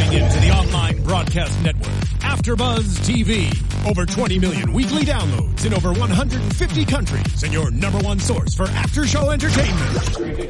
Tuning into the online broadcast network, AfterBuzz TV. Over 20 million weekly downloads in over 150 countries, and your number one source for after-show entertainment.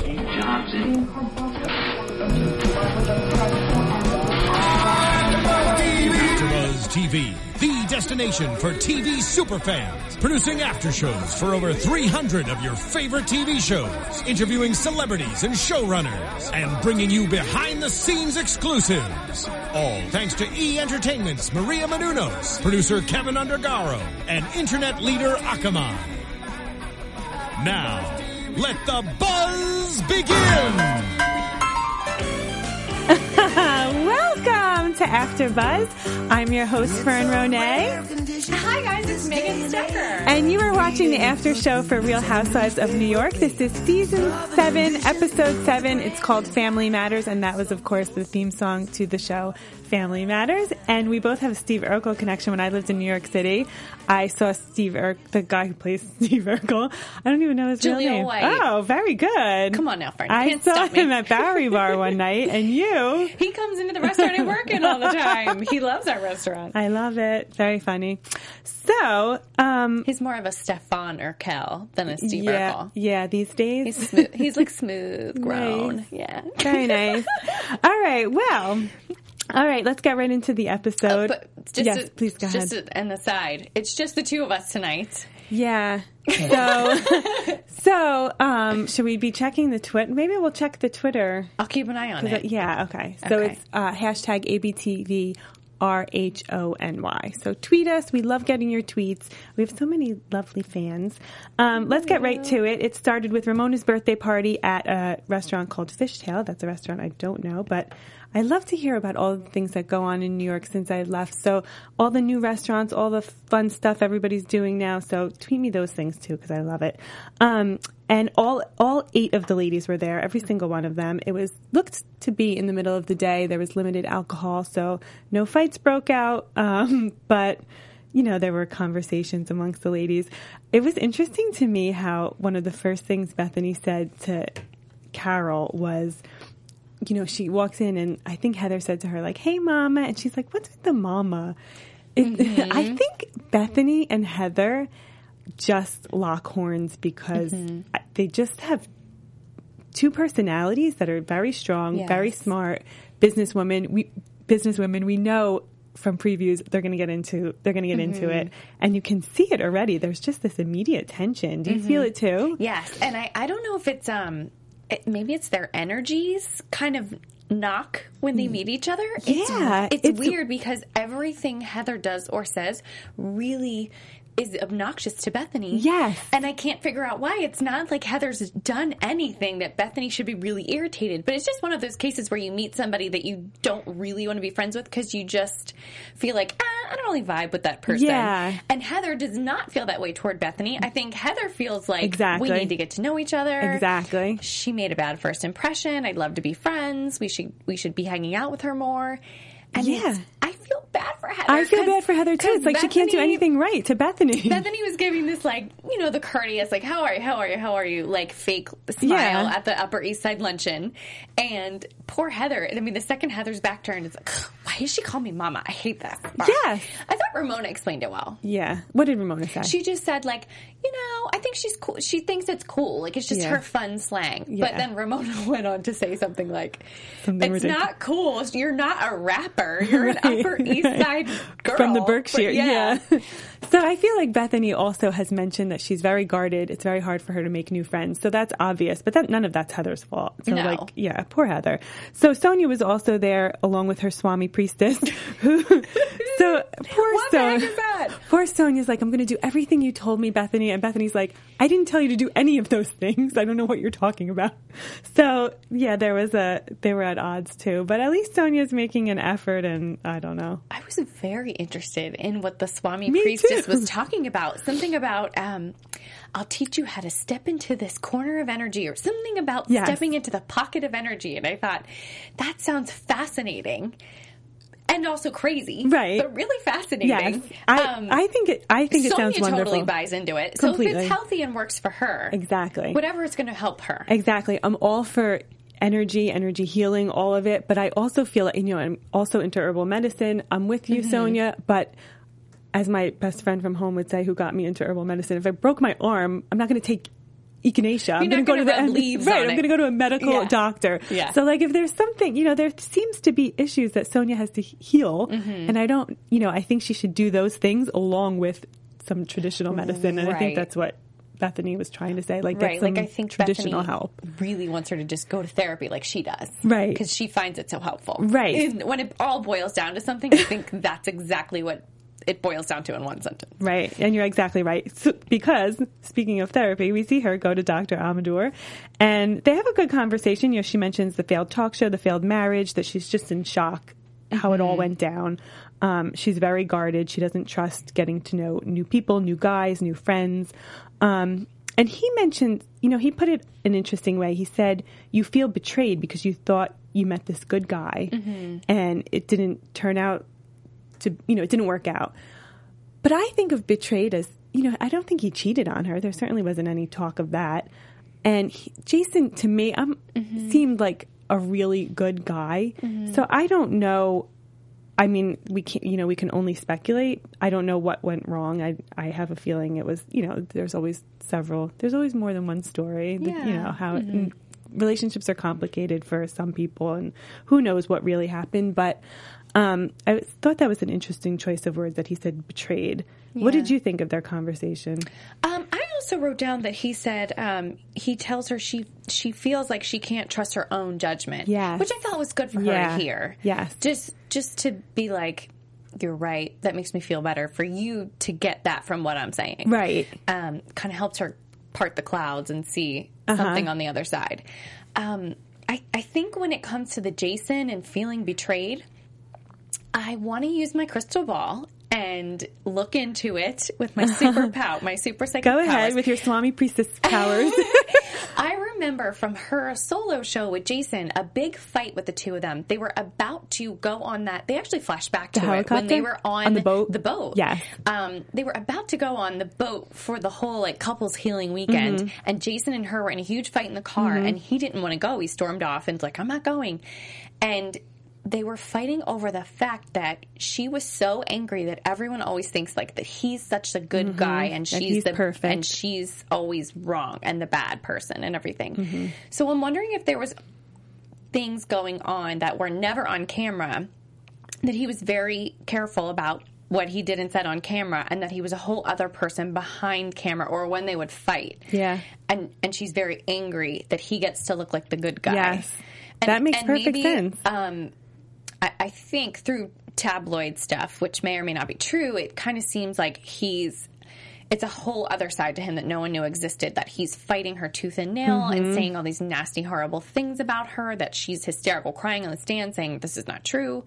AfterBuzz TV, the destination for TV superfans, producing after shows for over 300 of your favorite TV shows, interviewing celebrities and showrunners, and bringing you behind-the-scenes exclusives. All thanks to E! Entertainment's Maria Menounos, producer Kevin Undergaro, and internet leader Akamai. Now, let the buzz begin! Welcome to AfterBuzz. I'm your host, Fern Ronay. Hi guys, it's Megan Stecker. And you are watching the after show for Real Housewives of New York. This is season 7, episode 7. It's called Family Matters, and that was, of course, the theme song to the show Family Matters. And we both have a Steve Urkel connection. When I lived in New York City, I saw Steve Urkel, the guy who plays Steve Urkel. I don't even know his real name. White. Oh, very good. Come on now, Frank. I saw him at Bowery Bar one night, and you... He comes into the restaurant I work in all the time. He loves our restaurant. I love it. Very funny. So, he's more of a Stefan Urkel than a Steve Urkel. Yeah, these days. He's smooth. He's like smooth grown. Nice. Yeah. Very nice. All right. Well, all right. Let's get right into the episode. But just please go ahead. Just an aside. It's just the two of us tonight. Yeah. So, should we be checking the Twitter? Maybe we'll check the Twitter. I'll keep an eye on it. Yeah. Okay. So it's hashtag ABTVRHONY. So tweet us. We love getting your tweets. We have so many lovely fans. Let's get right to it. It started with Ramona's birthday party at a restaurant called Fishtail. That's a restaurant I don't know, but I love to hear about all the things that go on in New York since I left. So all the new restaurants, all the fun stuff everybody's doing now. So tweet me those things too, because I love it. And all 8 of the ladies were there, every single one of them. It looked to be in the middle of the day. There was limited alcohol, so no fights broke out. But you know, there were conversations amongst the ladies. It was interesting to me how one of the first things Bethany said to Carol was, you know, she walks in and I think Heather said to her, like, "Hey, Mama." And she's like, "What's with the mama?" I think Bethany and Heather just lock horns because they just have 2 personalities that are very strong, very smart businesswomen. We know from previews they're going to get into it, and you can see it already. There's just this immediate tension. Do you feel it too? Yes, and I don't know if it's maybe it's their energies kind of knock when they meet each other. It's weird because everything Heather does or says really is obnoxious to Bethany. Yes. And I can't figure out why. It's not like Heather's done anything that Bethany should be really irritated, but it's just one of those cases where you meet somebody that you don't really want to be friends with because you just feel like, I don't really vibe with that person. Yeah. And Heather does not feel that way toward Bethany. I think Heather feels like we need to get to know each other. Exactly. She made a bad first impression. I'd love to be friends. We should be hanging out with her more. And I feel bad for Heather. I feel bad for Heather too. It's like Bethany, she can't do anything right to Bethany. Bethany was giving this, like, you know, the courteous, like, how are you, like, fake smile at the Upper East Side luncheon. And poor Heather, I mean, the second Heather's back turned, it's like, why does she call me Mama? I hate that. Yes. I thought Ramona explained it well. Yeah. What did Ramona say? She just said, like, you know, I think she's cool. She thinks it's cool. Like, it's just her fun slang. Yeah. But then Ramona went on to say something like, it's ridiculous. Not cool. You're not a rapper. You're an Upper East Side girl. From the Berkshire. Yeah. So I feel like Bethany also has mentioned that she's very guarded. It's very hard for her to make new friends. So that's obvious. But none of that's Heather's fault. So poor Heather. So Sonia was also there along with her Swami priestess. Poor Sonia's like, I'm going to do everything you told me, Bethany. And Bethany's like, I didn't tell you to do any of those things. I don't know what you're talking about. So yeah, they were at odds too. But at least Sonia's making an effort, and I don't know. I was very interested in what the Swami priestess was talking about. Something about, I'll teach you how to step into this corner of energy, or something about stepping into the pocket of energy. And I thought, that sounds fascinating. And also crazy, right? But really fascinating. Yes. I think it sounds wonderful. Sonia totally buys into it. Completely. So if it's healthy and works for her, exactly, whatever is going to help her, exactly. I'm all for energy healing, all of it. But I also feel like, I'm also into herbal medicine. I'm with you, Sonia, but as my best friend from home would say, who got me into herbal medicine, if I broke my arm, I'm not going to take echinacea. I'm going to go to I'm going to go to a medical doctor. Yeah. So like if there's something, there seems to be issues that Sonia has to heal, and I don't, I think she should do those things along with some traditional medicine, and I think that's what Bethany was trying to say, like get some I think traditional Bethany help. Really wants her to just go to therapy like she does, right? Because she finds it so helpful, right? And when it all boils down to something, I think that's exactly what it boils down to in one sentence, right? And you're exactly right. So, because speaking of therapy, we see her go to Dr. Amador, and they have a good conversation. She mentions the failed talk show, the failed marriage, that she's just in shock how it all went down. She's very guarded. She doesn't trust getting to know new people, new guys, new friends. And he mentioned, he put it an interesting way. He said, you feel betrayed because you thought you met this good guy and it didn't turn out to, it didn't work out. But I think of betrayed as, I don't think he cheated on her. There certainly wasn't any talk of that. And Jason, to me, seemed like a really good guy. So I don't know. I mean, we can only speculate. I don't know what went wrong. I have a feeling it was, there's always more than one story. Yeah. How relationships are complicated for some people, and who knows what really happened. But I thought that was an interesting choice of words that he said betrayed. Yeah. What did you think of their conversation? I also wrote down that he said he tells her she feels like she can't trust her own judgment. Yes. Which I thought was good for her to hear. Yes. Just to be like, you're right. That makes me feel better. For you to get that from what I'm saying. Right. Kind of helps her part the clouds and see something on the other side. I think when it comes to the Jason and feeling betrayed, I want to use my crystal ball and look into it with my super psychic Go ahead powers. With your Swami Priestess powers. I remember from her solo show with Jason, a big fight with the two of them. They were about to go on that. They actually flashed back to it when they were on the boat. The boat. Yes. They were about to go on the boat for the whole couples healing weekend, and Jason and her were in a huge fight in the car, and he didn't want to go. He stormed off and was like, "I'm not going," and they were fighting over the fact that she was so angry that everyone always thinks that he's such a good guy and she's perfect and she's always wrong and the bad person and everything. So I'm wondering if there was things going on that were never on camera, that he was very careful about what he did and said on camera, and that he was a whole other person behind camera or when they would fight. Yeah. And she's very angry that he gets to look like the good guy. Yes. That makes perfect sense. I think through tabloid stuff, which may or may not be true, it kind of seems like it's a whole other side to him that no one knew existed, that he's fighting her tooth and nail and saying all these nasty, horrible things about her, that she's hysterical crying on the stand saying this is not true.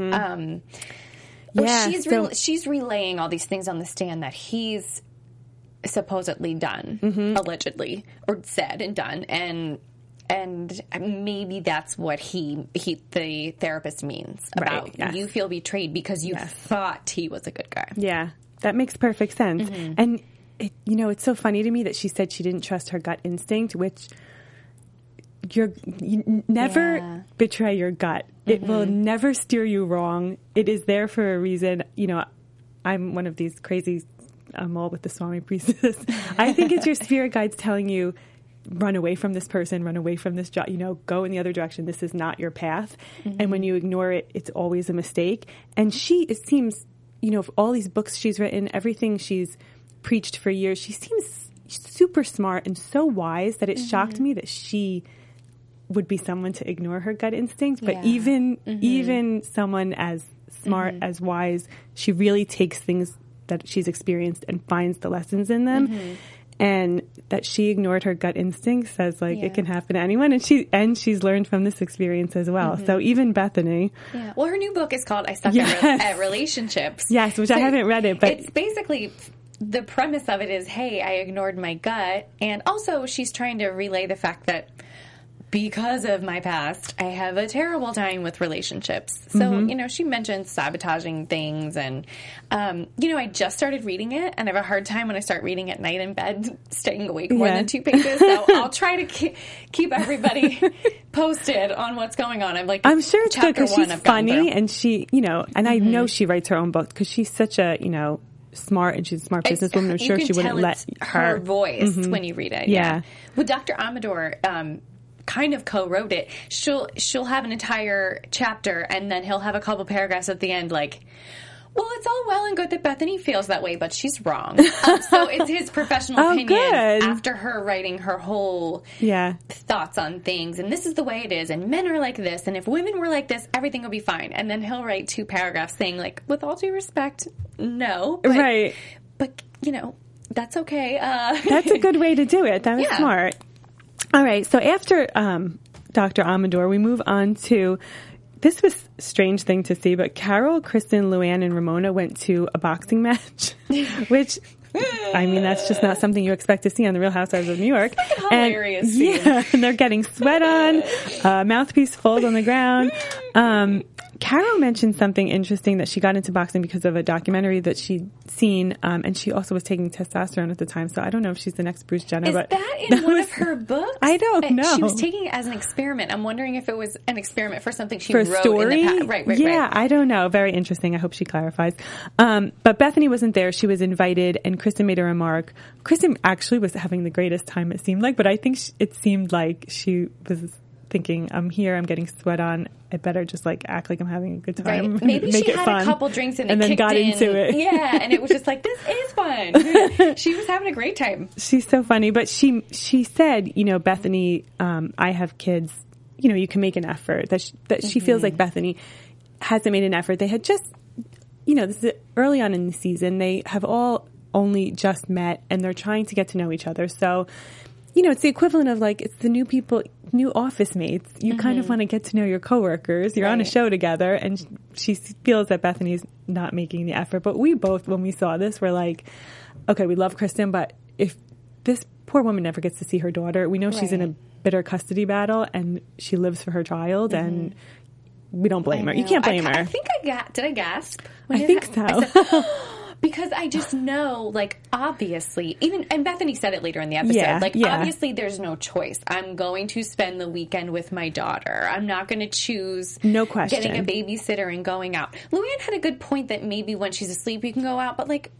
She's relaying all these things on the stand that he's supposedly done, allegedly, or said and done, and maybe that's what the therapist means about you feel betrayed because you thought he was a good guy. Yeah, that makes perfect sense. And it's so funny to me that she said she didn't trust her gut instinct, which you never betray your gut. It will never steer you wrong. It is there for a reason. I'm one of these crazy. I'm all with the Swami Priestess. I think it's your spirit guides telling you, run away from this person, run away from this job, go in the other direction. This is not your path. And when you ignore it, it's always a mistake. And it seems, all these books she's written, everything she's preached for years, she seems super smart and so wise that it shocked me that she would be someone to ignore her gut instinct. But even someone as smart, as wise, she really takes things that she's experienced and finds the lessons in them. And that she ignored her gut instinct says it can happen to anyone, and she's learned from this experience as well. So even Bethany, well, her new book is called "I Suck at Relationships." Yes, which I haven't read it, but it's basically the premise of it is, hey, I ignored my gut, and also she's trying to relay the fact that because of my past, I have a terrible time with relationships. So, you know, she mentioned sabotaging things and, you know, I just started reading it and I have a hard time when I start reading at night in bed, staying awake more than 2 pages. So I'll try to keep everybody posted on what's going on. I'm sure it's good because she's funny and she, you know, and I know she writes her own books because she's such a, you know, smart, and she's a smart businesswoman. I'm sure she wouldn't let her voice when you read it. Yeah. With Dr. Amador, kind of co-wrote it. She'll have an entire chapter and then he'll have a couple paragraphs at the end like, well, it's all well and good that Bethany feels that way, but she's wrong. So it's his professional opinion after her writing her whole thoughts on things. And this is the way it is. And men are like this. And if women were like this, everything will be fine. And then he'll write 2 paragraphs saying like, with all due respect, no. But, but you know, that's okay. That's a good way to do it. That was smart. All right. So after Dr. Amador, we move on to... This was a strange thing to see, but Carol, Kristen, Luann, and Ramona went to a boxing match, which, I mean, that's just not something you expect to see on The Real Housewives of New York. It's like a hilarious scene. Yeah, and they're getting sweat on, mouthpiece fold on the ground. Carol mentioned something interesting that she got into boxing because of a documentary that she'd seen, and she also was taking testosterone at the time. So I don't know if she's the next Bruce Jenner. Is but that in one of her books? I don't know. She was taking it as an experiment. I'm wondering if it was an experiment for something she for wrote a story? in the past. Right. Yeah, I don't know. Very interesting. I hope she clarifies. But Bethany wasn't there. She was invited, and Kristen made a remark. Kristen actually was having the greatest time, it seemed like, but I think it seemed like she was thinking, I'm here, I'm getting sweat on, I better just like act like I'm having a good time. Right. Maybe make she it had fun. A couple drinks and then kicked got into it. Yeah, and it was just like, this is fun. She was having a great time. She's so funny. But she said, you know, Bethany, I have kids, you know, you can make an effort. That she feels like Bethany hasn't made an effort. They had just, you know, this is early on in the season. They have all only just met and they're trying to get to know each other. So, you know, it's the equivalent of like, it's the new people, new office mates. You kind of want to get to know your coworkers. You're on a show together, and she feels that Bethany's not making the effort. But we both, when we saw this, were like, okay, we love Kristen, but if this poor woman never gets to see her daughter, we know she's in a bitter custody battle and she lives for her child, and we don't blame her. You can't blame her. I think did I gasp? I think so. I said, because I just know, like, obviously, and Bethany said it later in the episode, obviously there's no choice. I'm going to spend the weekend with my daughter. I'm not going to choose no question getting a babysitter and going out. Luann had a good point that maybe when she's asleep you can go out, but, like,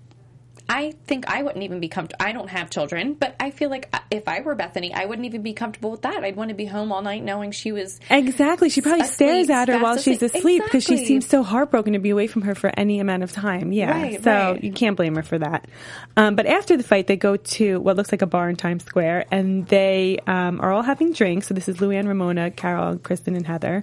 I think I wouldn't even be comfortable. I don't have children, but I feel like if I were Bethany, I wouldn't even be comfortable with that. I'd want to be home all night knowing she was Exactly. She probably stares at her while she's asleep because she seems so heartbroken to be away from her for any amount of time. Yeah. So you can't blame her for that. But after the fight, they go to what looks like a bar in Times Square, and they are all having drinks. So this is Luann, Ramona, Carol, Kristen, and Heather.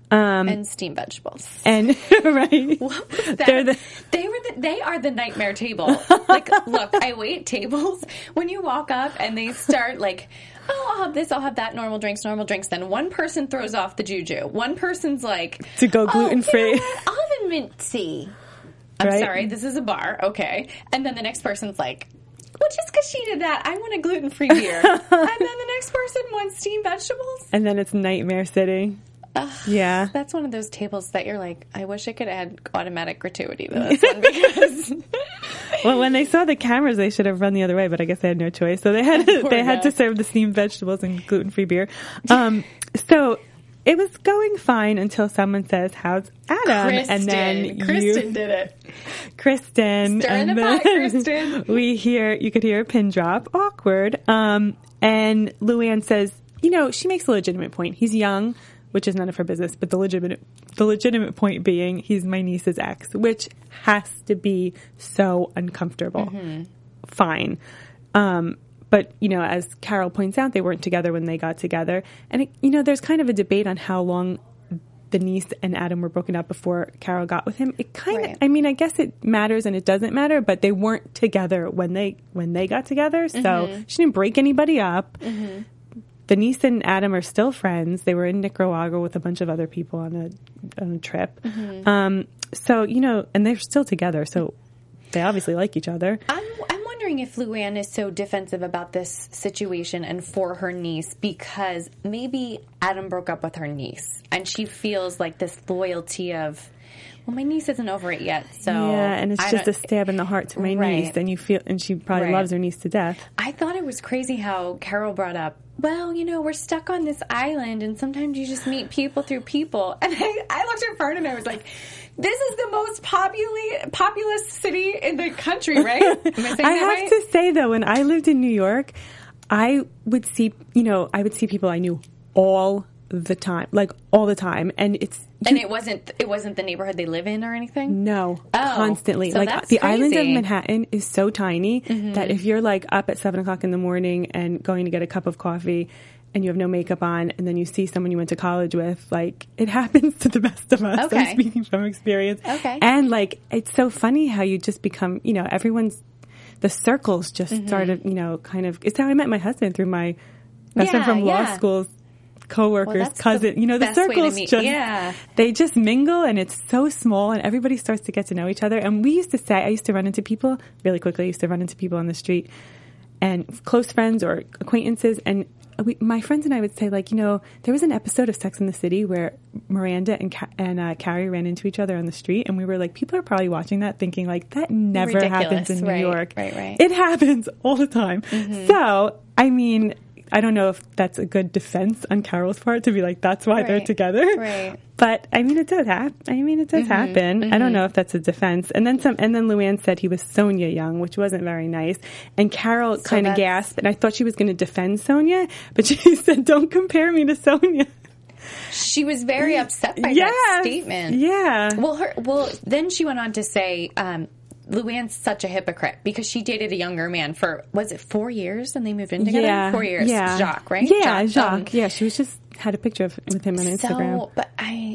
And steamed vegetables. And right. What was that? They are the nightmare table. Like, look, I wait tables when you walk up and they start like, oh, I'll have this, I'll have that, normal drinks. Then one person throws off the juju. One person's like, to go gluten-free. You know what? I'll have a mint tea. I'm sorry, this is a bar. Okay. And then the next person's like, well, just because she did that, I want a gluten-free beer. And then the next person wants steamed vegetables. And then it's Nightmare City. Yeah. That's one of those tables that you're like, I wish I could add automatic gratuity to this one because... Well, when they saw the cameras, they should have run the other way, but I guess they had no choice. So they had to serve the steamed vegetables and gluten-free beer. So it was going fine until someone says, how's Adam? Kristen. And then Kristen did it. Kristen. Stirring the pot, Kristen. You could hear a pin drop. Awkward. And Luann says, you know, she makes a legitimate point. He's young, which is none of her business, but the legitimate point being he's my niece's ex, which has to be so uncomfortable. Fine. But, you know, as Carol points out, they weren't together when they got together. And, there's kind of a debate on how long the niece and Adam were broken up before Carol got with him. It kind of, I mean, I guess it matters and it doesn't matter, but they weren't together when they got together. So she didn't break anybody up. The niece and Adam are still friends. They were in Nicaragua with a bunch of other people on a trip. So, and they're still together. So they obviously like each other. I'm wondering if Luann is so defensive about this situation and for her niece because maybe Adam broke up with her niece and she feels like this loyalty of, well, my niece isn't over it yet, so... Yeah, and it's just a stab in the heart to my niece, and and she probably loves her niece to death. I thought it was crazy how Carol brought up, well, we're stuck on this island, and sometimes you just meet people through people. And I looked at Fern and I was like, this is the most populous city in the country, right? Am I saying I have to say, though, when I lived in New York, I would see people I knew all the time, like all the time, and it wasn't the neighborhood they live in or anything. No, constantly. So like that's the crazy. island of Manhattan is so tiny that if you're like up at 7:00 in the morning and going to get a cup of coffee, and you have no makeup on, and then you see someone you went to college with, like it happens to the best of us. Okay. I'm speaking from experience. Okay, and like it's so funny how you just become, the circles just started, kind of. It's how I met my husband, through my best friend from law school's co-workers, cousin, the circles they just mingle, and it's so small, and everybody starts to get to know each other. And I used to run into people really quickly. I used to run into people on the street, and close friends or acquaintances, and my friends and I would say, like, there was an episode of Sex and the City where Miranda and Carrie ran into each other on the street, and we were like, people are probably watching that thinking, like, that never happens in New York. Right. It happens all the time. So, I mean, I don't know if that's a good defense on Carol's part to be like, that's why they're together. Right. But I mean, it does happen. I don't know if that's a defense. And then Luann said he was Sonia Young, which wasn't very nice. And Carol kind of gasped, and I thought she was going to defend Sonia, but she said, "Don't compare me to Sonia." She was very upset by that statement. Yeah. Well, then she went on to say, Luann's such a hypocrite because she dated a younger man for, was it 4 years and they moved in together? Yeah. 4 years. Yeah. Jacques, right? Yeah, Jacques. She was just had a picture with him on Instagram. But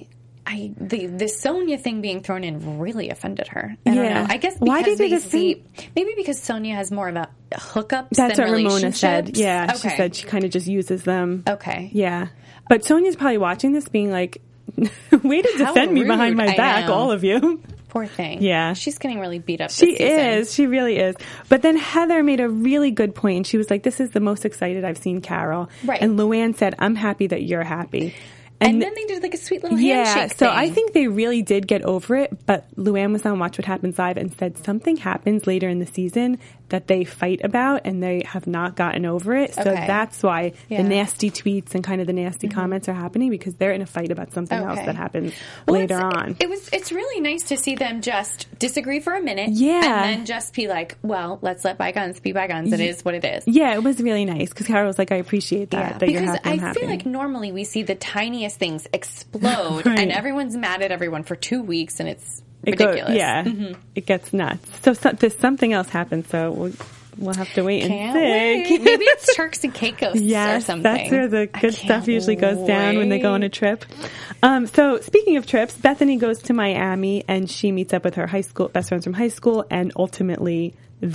the Sonia thing being thrown in really offended her. I don't know. I guess because why did it maybe because Sonia has more of a hookup. That's than what Ramona said. Yeah, okay. She said she kind of just uses them. Okay. Yeah, but Sonia's probably watching this, being like, "Way to defend me behind my back, all of you." Poor thing. Yeah. She's getting really beat up this season. She really is. But then Heather made a really good point. She was like, this is the most excited I've seen Carol. Right. And Luann said, I'm happy that you're happy. And then they did like a sweet little handshake so thing. I think they really did get over it, but Luann was on Watch What Happens Live and said something happens later in the season that they fight about, and they have not gotten over it. So that's why the nasty tweets and kind of the nasty comments are happening, because they're in a fight about something else that happens later on. It's really nice to see them just disagree for a minute, and then just be like, well, let's let bygones be bygones. It is what it is. Yeah, it was really nice because Carol was like, I appreciate that you're happy. Because I feel like normally we see the tiniest things explode, and everyone's mad at everyone for 2 weeks, and it's ridiculous. It gets nuts. So there's something else happened, so we'll have to wait and see. Maybe it's Turks and Caicos or something. That's where the good stuff usually goes down when they go on a trip. So speaking of trips, Bethany goes to Miami, and she meets up with her high school best friends from high school, and ultimately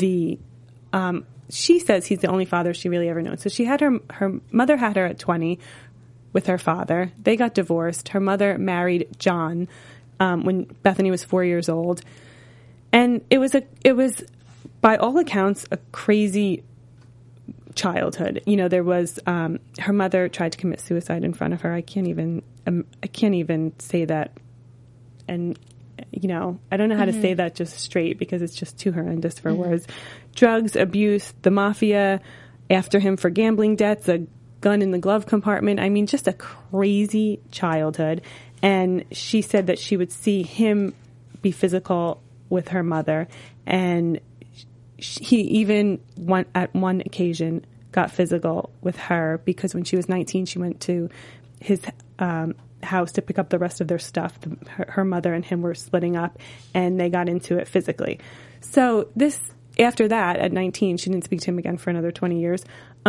she says he's the only father she really ever known. So she had her mother had her at 20 with her father. They got divorced. Her mother married John when Bethany was 4 years old. And it was by all accounts a crazy childhood. There was her mother tried to commit suicide in front of her. I can't even say that, and I don't know how to say that just straight because it's just too horrendous for words. Drugs, abuse, the mafia after him for gambling debts, a gun in the glove compartment. I mean, just a crazy childhood. And she said that she would see him be physical with her mother, and he even at one occasion got physical with her because when she was 19, she went to his house to pick up the rest of their stuff. Her mother and him were splitting up, and they got into it physically. So after that, at 19, she didn't speak to him again for another 20 years.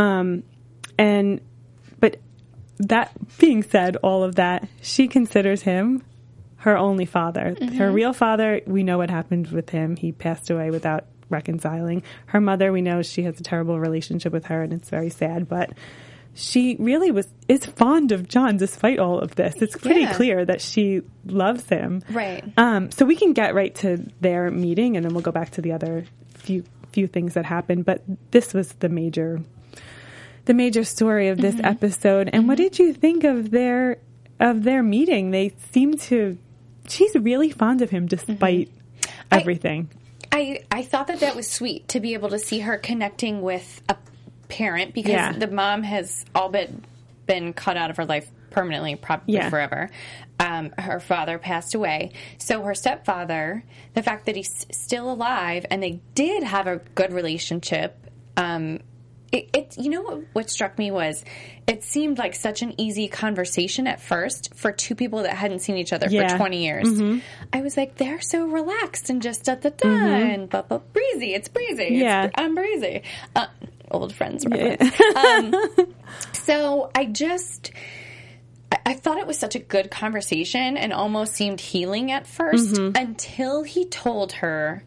But that being said, all of that, she considers him her only father. Her real father, we know what happened with him. He passed away without reconciling. Her mother, we know she has a terrible relationship with her, and it's very sad, but she really is fond of John despite all of this. It's pretty clear that she loves him. Right. So we can get right to their meeting, and then we'll go back to the other few few things that happened, but this was the major story of this episode. And what did you think of their meeting? They seem to, she's really fond of him despite everything. I thought that was sweet to be able to see her connecting with a parent, because the mom has all but been cut out of her life permanently, probably forever. Her father passed away. So her stepfather, the fact that he's still alive and they did have a good relationship, you know what struck me was it seemed like such an easy conversation at first for two people that hadn't seen each other for 20 years. I was like, they're so relaxed and just da-da-da and breezy. It's breezy. Yeah. I'm breezy. Old friends reference. So I thought it was such a good conversation and almost seemed healing at first until he told her,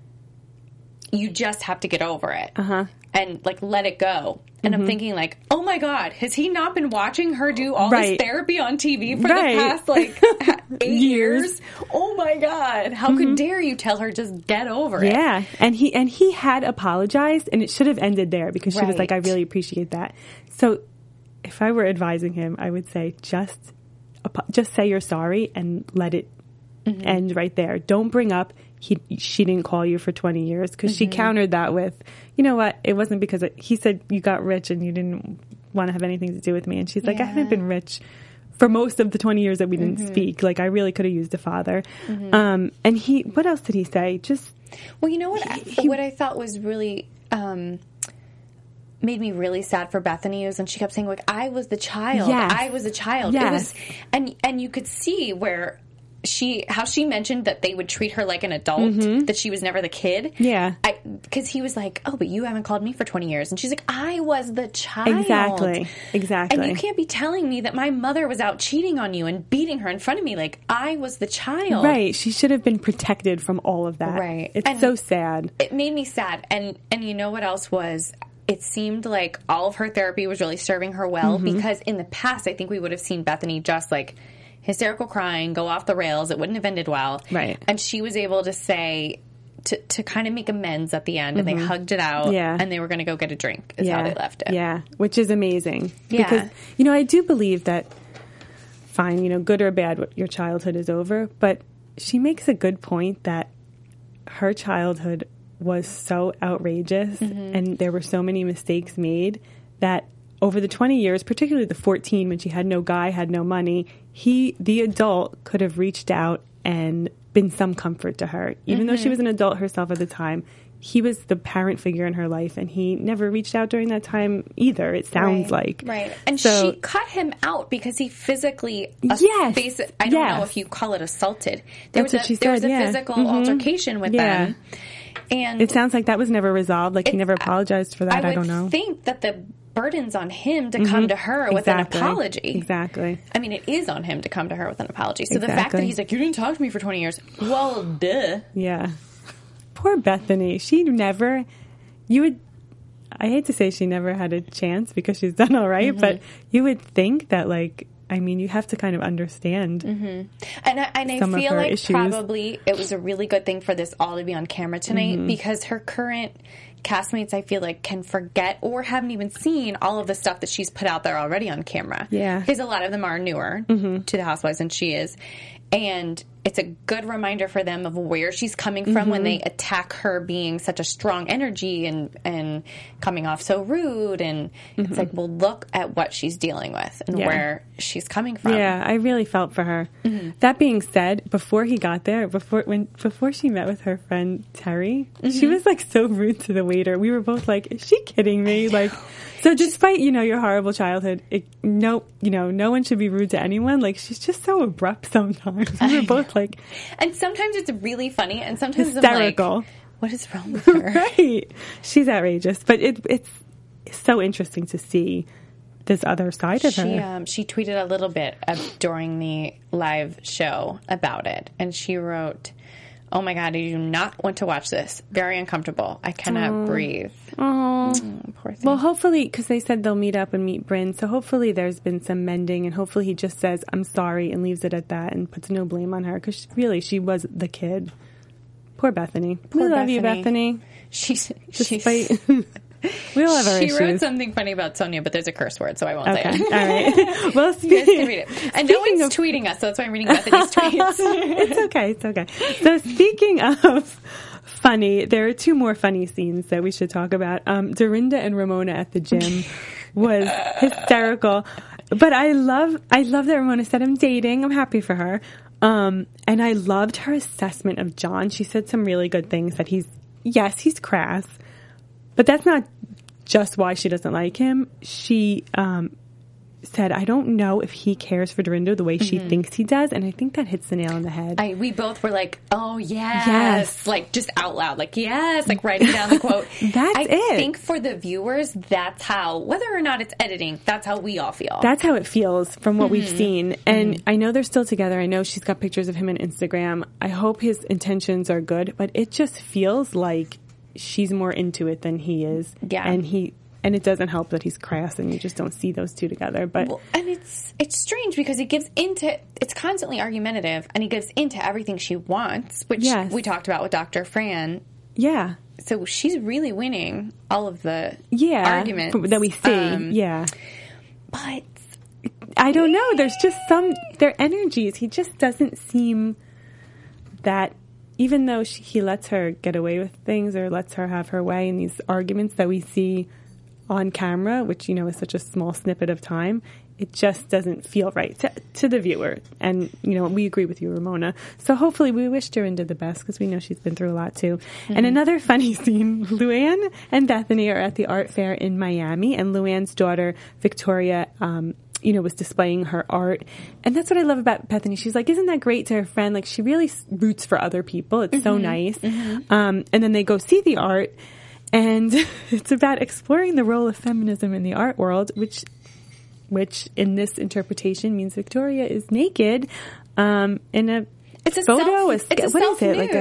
you just have to get over it and like let it go. And I'm thinking like, oh my God, has he not been watching her do all this therapy on TV for the past like 8 years? Oh my God, how could dare you tell her just get over it? Yeah, and he had apologized, and it should have ended there because she was like, I really appreciate that. So if I were advising him, I would say just say you're sorry and let it end right there. Don't bring up she didn't call you for 20 years, because she countered that with, you know what, it wasn't because he said you got rich and you didn't want to have anything to do with me. And she's like, I haven't been rich for most of the 20 years that we didn't speak. Like, I really could have used a father. And what else did he say? Well, you know what? What I thought was really made me really sad for Bethany is when she kept saying, like, I was the child. Yes. I was a child. Yes. It was, and you could see where how she mentioned that they would treat her like an adult, that she was never the kid. Yeah. Because he was like, oh, but you haven't called me for 20 years. And she's like, I was the child. Exactly. And you can't be telling me that my mother was out cheating on you and beating her in front of me. Like, I was the child. Right. She should have been protected from all of that. Right. It's so sad. It made me sad. And you know what else was? It seemed like all of her therapy was really serving her well, because in the past, I think we would have seen Bethany just like hysterical crying, go off the rails. It wouldn't have ended well. Right. And she was able to say, to kind of make amends at the end, and they hugged it out, and they were going to go get a drink is how they left it. Yeah, which is amazing. Yeah. Because, I do believe that, fine, good or bad, your childhood is over, but she makes a good point that her childhood was so outrageous and there were so many mistakes made that over the 20 years, particularly the 14 when she had no guy, had no money, the adult could have reached out and been some comfort to her. Even though she was an adult herself at the time, he was the parent figure in her life, and he never reached out during that time either, it sounds like. Right. And she cut him out because he physically, I don't know if you call it assaulted. There was a physical altercation with them. And it sounds like that was never resolved. Like, he never apologized for that. I don't know. I think that the burden's on him to come to her with an apology. Exactly. I mean, it is on him to come to her with an apology. So the fact that he's like, you didn't talk to me for 20 years. Well, duh. Yeah. Poor Bethany. She never, I hate to say she never had a chance because she's done all right, but you would think that, like, I mean, you have to kind of understand. And I feel like issues. Probably it was a really good thing for this all to be on camera tonight, because her current castmates, I feel like, can forget or haven't even seen all of the stuff that she's put out there already on camera. Yeah. Because a lot of them are newer to the Housewives than she is. And it's a good reminder for them of where she's coming from when they attack her being such a strong energy and coming off so rude. And it's like, well, look at what she's dealing with and where she's coming from. Yeah, I really felt for her. That being said, before he got there, before she met with her friend Terry, she was like so rude to the waiter. We were both like, is she kidding me? Like, so despite, your horrible childhood, no one should be rude to anyone. Like, she's just so abrupt sometimes. We were both like... And sometimes it's really funny, and sometimes hysterical. I'm like, what is wrong with her? Right. She's outrageous. But it's so interesting to see this other side of her. She tweeted a little bit during the live show about it, and she wrote... Oh my God, I do not want to watch this. Very uncomfortable. I cannot breathe. Oh, poor thing. Well, hopefully, because they said they'll meet up and meet Brynn, so hopefully there's been some mending, and hopefully he just says, I'm sorry, and leaves it at that and puts no blame on her, because really, she was the kid. Poor Bethany. We love you, Bethany. She's we all have our issues. She wrote something funny about Sonia, but there's a curse word, so I won't say it. All right. Well, you guys can read it. And no one's tweeting us, so that's why I'm reading Bethany's tweets. It's okay. So speaking of funny, there are 2 more funny scenes that we should talk about. Dorinda and Ramona at the gym was hysterical. But I love that Ramona said, I'm dating. I'm happy for her. And I loved her assessment of John. She said some really good things that he's crass. But that's not just why she doesn't like him. She said, I don't know if he cares for Dorinda the way she thinks he does. And I think that hits the nail on the head. We both were like, oh, yes. Like, just out loud. Like, yes. Like, writing down the quote. I think for the viewers, that's how, whether or not it's editing, that's how we all feel. That's how it feels from what we've seen. And I know they're still together. I know she's got pictures of him on Instagram. I hope his intentions are good. But it just feels like she's more into it than he is. Yeah. And it doesn't help that he's crass and you just don't see those 2 together. But and it's strange because he gives into, it's constantly argumentative and he gives into everything she wants, which we talked about with Dr. Fran. Yeah. So she's really winning all of the arguments that we see. But I don't know. There's just their energies. He just doesn't seem that, even though he lets her get away with things or lets her have her way in these arguments that we see on camera, which, is such a small snippet of time, it just doesn't feel right to the viewer. And, we agree with you, Ramona. So hopefully we wish Dorinda the best because we know she's been through a lot too. And another funny scene, Luann and Bethany are at the art fair in Miami, and Luann's daughter, Victoria, was displaying her art. And that's what I love about Bethany. She's like, isn't that great to her friend? Like, she really roots for other people. It's so nice. And then they go see the art. And it's about exploring the role of feminism in the art world, which in this interpretation means Victoria is naked in a photo. What is it? Like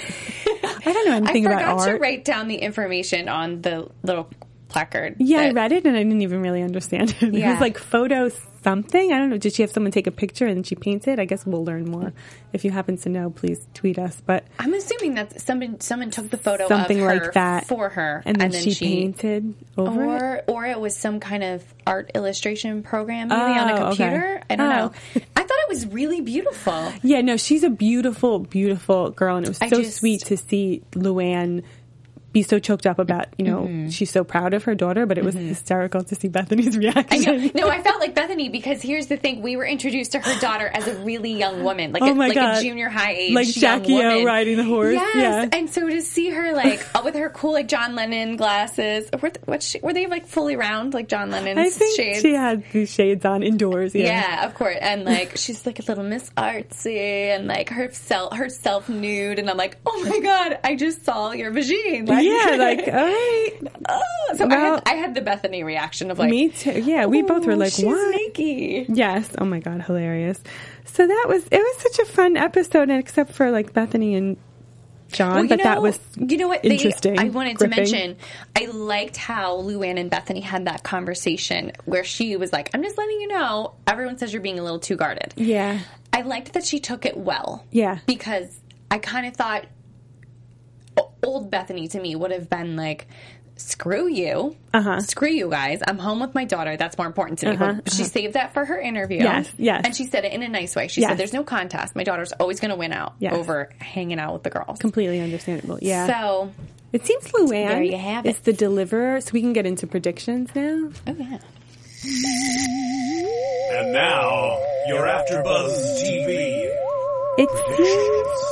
I don't know anything about art. I forgot to write down the information on the little placard. Yeah, I read it and I didn't even really understand it. Yeah. It was like photo something. I don't know. Did she have someone take a picture and then she paints it? I guess we'll learn more. If you happen to know, please tweet us. But I'm assuming that someone took the photo something of her like that for her, and then she painted over it, or it was some kind of art illustration program maybe on a computer. Okay. I don't know. I thought it was really beautiful. Yeah, no, she's a beautiful, beautiful girl, and it was so sweet to see Luann be so choked up about, she's so proud of her daughter, but it was hysterical to see Bethany's reaction. I know. No, I felt like Bethany because here's the thing. We were introduced to her daughter as a really young woman, like a junior high age like Jackie O riding the horse. Yes. Yeah. And so to see her with her cool like John Lennon glasses, were they like fully round like John Lennon's I think shades? She had these shades on indoors. Yeah, of course. And like she's like a little Miss Artsy and like herself nude, and I'm like, oh my god, I just saw your vagine. Like, yeah, like all right. So well, I had the Bethany reaction of like, me too. Yeah, we both were like, she's what? Sneaky. Yes. Oh my god, hilarious. So it was such a fun episode, except for like Bethany and John, but that was interesting. I wanted to mention, I liked how Luann and Bethany had that conversation where she was like, I'm just letting you know, everyone says you're being a little too guarded. Yeah. I liked that she took it well. Yeah. Because I kind of thought old Bethany to me would have been like, screw you. Screw you guys. I'm home with my daughter. That's more important to me. But she saved that for her interview. Yes. And she said it in a nice way. She said, there's no contest. My daughter's always going to win out over hanging out with the girls. Completely understandable. Yeah. So it seems Luann there you have is the deliverer. So we can get into predictions now. Oh, yeah. And now, your AfterBuzz TV. It seems...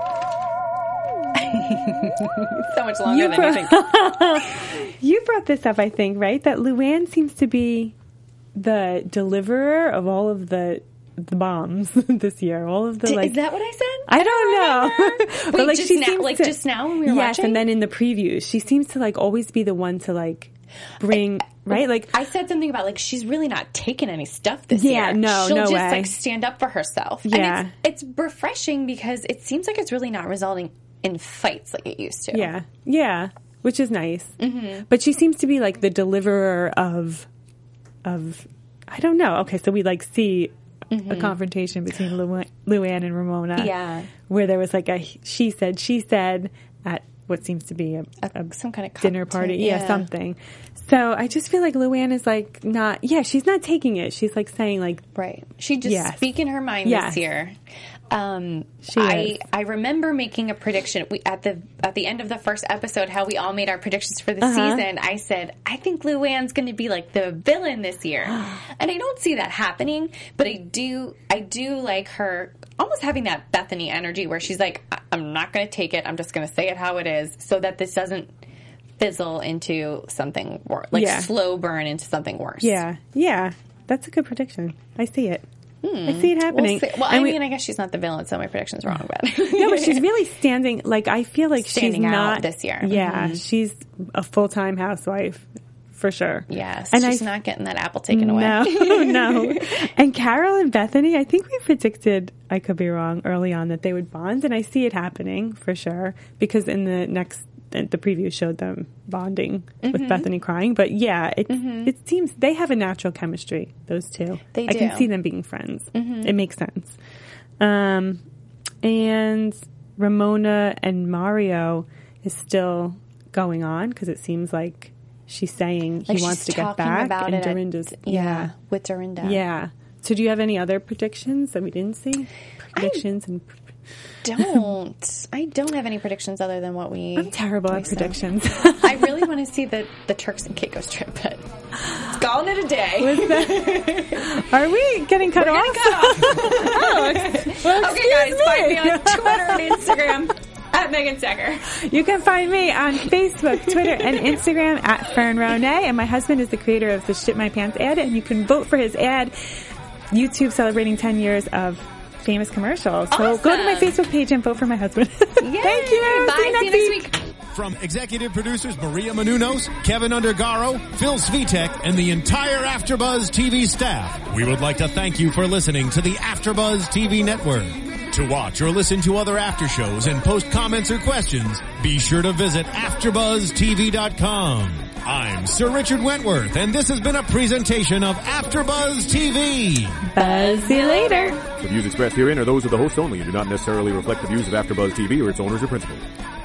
so much longer than you think. You brought this up, I think, right? That Luann seems to be the deliverer of all of the bombs this year. All of the is that what I said? I don't know. Wait, but just now when we were watching? Yes, and then in the previews, she seems to always be the one to bring right. Like I said something about she's really not taking any stuff this year. Yeah, no, she'll no just way. Stand up for herself. Yeah, and it's refreshing because it seems like it's really not resulting in fights like it used to. Yeah, which is nice. Mm-hmm. But she seems to be the deliverer of I don't know. Okay, so we see a confrontation between Luann and Ramona. Yeah. Where there was like a she said at what seems to be some kind of dinner party. Yeah, something. So I just feel like Luann is like she's not taking it. She's like saying like... Right. She just speaking her mind this year. I remember making a prediction at the end of the first episode, how we all made our predictions for the season. I said, I think Luann's going to be like the villain this year. And I don't see that happening, but I do like her almost having that Bethany energy where she's like, I'm not going to take it. I'm just going to say it how it is so that this doesn't fizzle into something worse, slow burn into something worse. Yeah. Yeah. That's a good prediction. I see it. I see it happening. Well, I guess she's not the villain, so my prediction's wrong. But no, but she's really standing. Like I feel like standing she's out not this year. Yeah, she's a full-time housewife for sure. Yes, and she's not getting that apple taken away. No. And Carol and Bethany, I think we predicted, I could be wrong, early on that they would bond, and I see it happening for sure because in the preview showed them bonding with Bethany crying. But yeah, it seems they have a natural chemistry, those two. They do. I can see them being friends. It makes sense. And Ramona and Mario is still going on because it seems like she's saying he wants to get back. About and Dorinda's with Dorinda. Yeah. So do you have any other predictions that we didn't see? Predictions I don't have any predictions other than what I'm terrible at predictions. I really want to see the Turks and Caicos trip, but calling it a day. Are we getting cut off? Okay, guys, find me on Twitter and Instagram at Megan Secker. You can find me on Facebook, Twitter, and Instagram at Fern Ronay. And my husband is the creator of the Shit My Pants ad, and you can vote for his ad. YouTube celebrating 10 years of famous commercials. So go to my Facebook page and vote for my husband. Thank you. Bye. See you next week. From executive producers Maria Menounos, Kevin Undergaro, Phil Svitek, and the entire AfterBuzz TV staff, we would like to thank you for listening to the AfterBuzz TV network. To watch or listen to other after shows and post comments or questions, be sure to visit AfterBuzzTV.com. I'm Sir Richard Wentworth, and this has been a presentation of AfterBuzz TV. Buzz you later. The views expressed herein are those of the host only and do not necessarily reflect the views of AfterBuzz TV or its owners or principals.